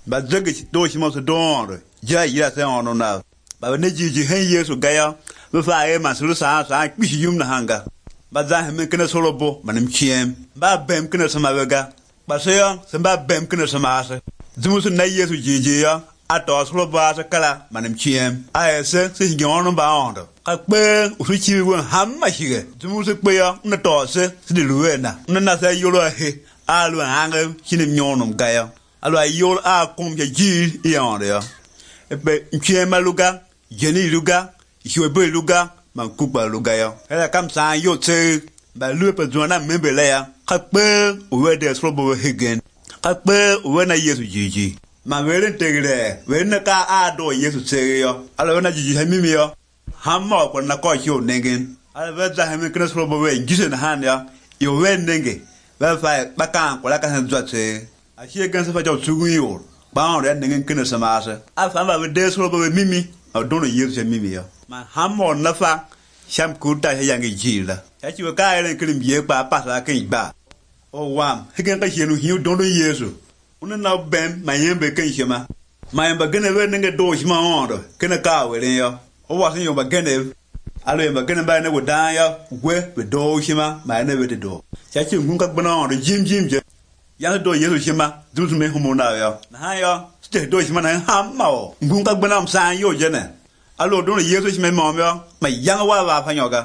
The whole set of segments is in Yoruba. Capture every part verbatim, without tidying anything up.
ba zage do shi mo so don ja yira se ono na ba ne ji ji hen yesu gaya ba fa e ma sulu sa sa bi shi yum na hanga ba za he men kana solo bo manim chiem ba bem kana sama wega ba se yo se ba bem kana sama ase zumusu na yesu ji ji ya ato solo ba sa kala manim chiem a se se nyono ba ondo ka pe u chi won ham ma shi ge zumusu pe ya na to se se de luwe na na na se yolo he alu hanga chine nyono gaya alu ayol a kom ya ji ya ondo ya ebe chiem maluga jeni luga ishwe be luga man kuba luga ya ela kam sa yo tse ba lu pe zona membe la ya ka pe o we de sro bo hegen ka pe o we na yesu jiji ma wele tegre we na ka a do yesu tse yo ala na jiji ha mimi yo hamma ko na ko yo nengen ala ve za ha mi kna sro bo we jise na han ya yo we nenge ba fa ba kan ko la ka han zwa tse a shi gan sa fa jo tsugun yo ba on re nengen kna sama sa a fa ba we de sro bo we mimi a do no yesu mimi yo ma hammo na fa sham kuta ya yangi jila ya chi ka ere krim ye pa pa sa kan ba o wam higen ka hienu hiu don don yesu una na bem ma yembe kan shema ma yemba gene we nge do shima ondo kene ka we len yo o wa sin yo ba gene alo yemba gene ba ne wo dan yo we we do shima ma ne we de do ya chi ngun ka gbona ondo jim jim je ya do yesu shima duzu me humo na yo na yo ste do shima na ha ma o ngun ka gbona am san yo je ne alo don yesu shima mo yo ma yang wa wa fa nyoga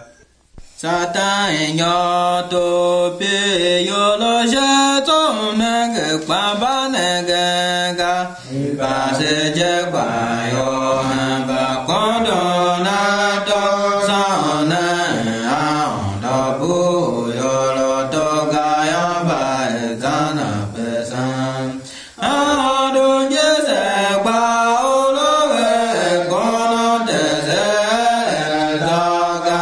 Satan yo to pe yo lo je to na ge pa ba na ge ga ba se je ba yo ha ba ko do na do sa na a do bu yo lo to ga ya ba za na pe san a do je se ba o lo we ko no de se da ga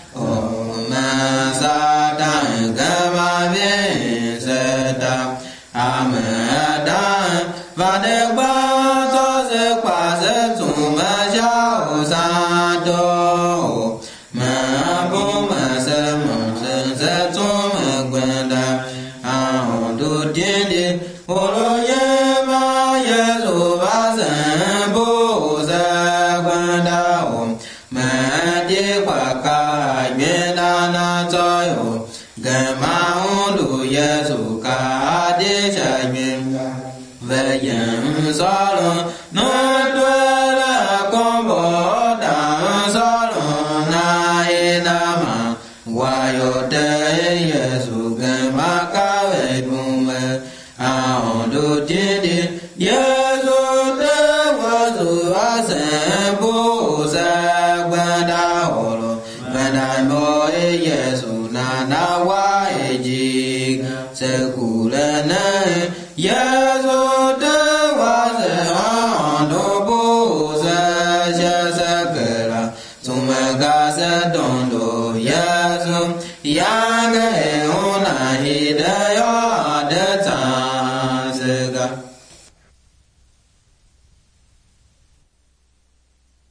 Satan gama bien seta amada va de ba to se kwa se tu ma ja o sa do ma bo ma se mo se se tu ma gwenda a do din din o lo ye ma ye lo ba se bo se gwenda o ma de kwa ka gwenda na to yo gama undu yesu ka de cha yin ve yin sa lo no do la kon bo da sa lo na e na ma wa yo de yesu gama ka ve bum a undu din din yesu de wa su a se bo sa gba da ho lo gba mo e yesu na na wa e ji se ku le na yesu de wa se a do bo sa ja sa ke la tu ma ga sa don do yesu ya